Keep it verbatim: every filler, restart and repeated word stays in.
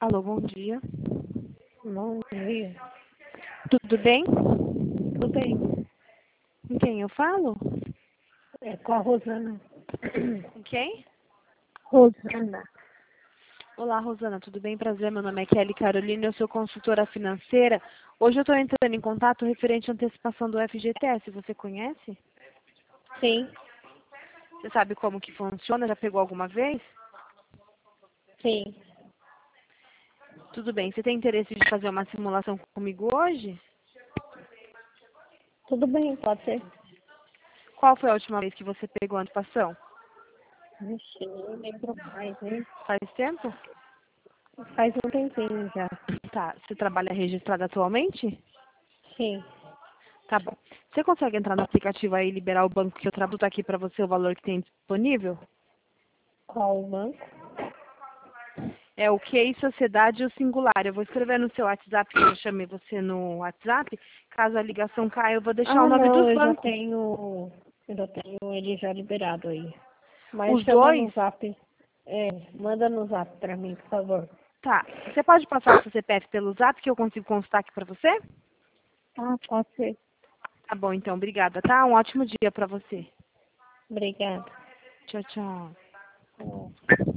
Alô, bom dia. Bom dia. Tudo bem? Tudo bem? Com quem eu falo? É com a Rosana. Com quem? Rosana. Olá, Rosana, tudo bem? Prazer, meu nome é Kelly Carolina, eu sou consultora financeira. Hoje eu estou entrando em contato referente à antecipação do F G T S. Você conhece? Sim, Você sabe como que funciona? Já pegou alguma vez? sim. Tudo bem. Você tem interesse de fazer uma simulação comigo hoje? Tudo bem, pode ser. Qual foi a última vez que você pegou a antecipação? Vixe, nem lembro mais, hein? Faz tempo? Faz um tempinho já. Tá. Você trabalha registrado atualmente? Sim. Tá bom. Você consegue entrar no aplicativo aí e liberar o banco que eu traduzo aqui para você o valor que tem disponível? Qual o banco? É o Q I Sociedade e o Singular. Eu vou escrever no seu WhatsApp, que eu chamei você no WhatsApp. Caso a ligação caia, eu vou deixar o Ah, nome não, dos eu já bancos. tenho. Eu já tenho ele já liberado aí. Mas Os chama dois? no zap. É, manda no zap pra mim, por favor. Tá. Você pode passar o seu C P F pelo zap que eu consigo constar aqui para você? Ah, pode ser. Tá bom, então. Obrigada, tá? Um ótimo dia para você. Obrigada. Tchau, tchau. Tá.